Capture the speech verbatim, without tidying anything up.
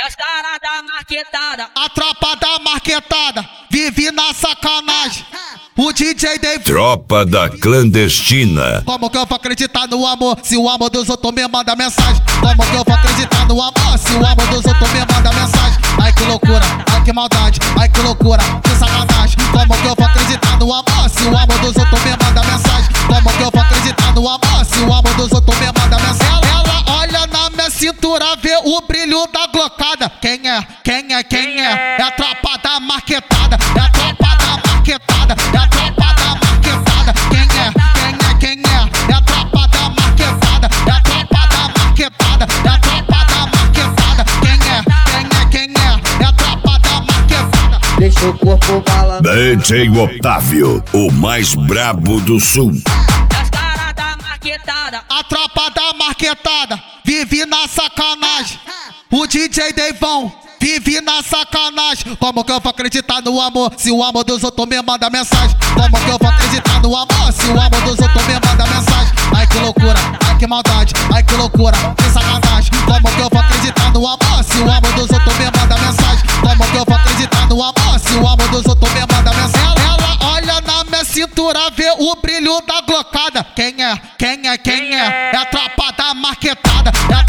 É os caras da marquetada. A tropa da marquetada vive na sacanagem. O D J Dave. Tropa da clandestina. Como que eu vou acreditar no amor se o amor dos outros me manda mensagem? Como que eu vou acreditar no amor se o amor dos outros me manda mensagem? Ai que loucura, ai que maldade, ai que loucura, que sacanagem. Como que eu vou acreditar no amor se o amor dos outros me manda mensagem? Como que eu vou acreditar no amor se o amor dos outros me manda mensagem? Ela olha na minha cintura, vê o brilho da glocada. Quem é? Quem é? Quem é? É a tropa da marquetada. É a tropa da marquetada. É a tropa da marquetada. Quem é? Quem é? Quem é? É a tropa da marquetada. É a tropa da marquetada. É a tropa da marquetada. Quem é? Quem é? Quem é? É a tropa da marquetada. Deixa o corpo balançar. D J Otávio, o mais brabo do sul. É os caras da marquetada. A tropa da marquetada vive na sacanagem. O D J Deivão vive na sacanagem. Como que eu vou acreditar no amor se o amor dos outros me manda mensagem? Como que eu vou acreditar no amor se o amor dos outros me manda mensagem? Ai que loucura, ai que maldade, ai que loucura, que sacanagem. Como que eu vou acreditar no amor se o amor dos outros me manda mensagem? Como que eu vou acreditar no amor se o amor dos outros me manda mensagem? Ela olha na minha cintura, vê o brilho da glocada. Quem é? Quem é? Quem é? É a tropa da marquetada. É a